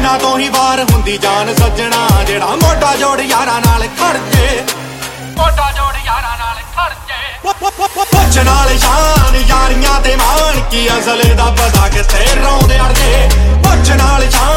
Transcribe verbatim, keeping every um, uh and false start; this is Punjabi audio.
ਇਹਨਾਂ ਤੋਂ ਹੀ ਵਾਰ ਹੁੰਦੀ ਜਾਨ ਸੱਜਣਾ, ਜਿਹੜਾ ਮੋਢਾ ਜੋੜ ਯਾਰਾਂ ਨਾਲ ਖੜ ਜੇ, ਮੋਢਾ ਜੋੜ ਯਾਰਾਂ ਨਾਲ ਖੜ ਜੇ। ਪੁੱਛ ਨਾਲ ਸ਼ਾਨ ਯਾਰੀਆਂ ਤੇ ਮਾਣ, ਕੀ ਅਸਲ ਦਾ ਪਤਾ ਕਿੱਥੇ ਰੌਂਦੇ ਅੜਦੇ। ਪੁੱਛ ਨਾਲ ਸ਼ਾਨ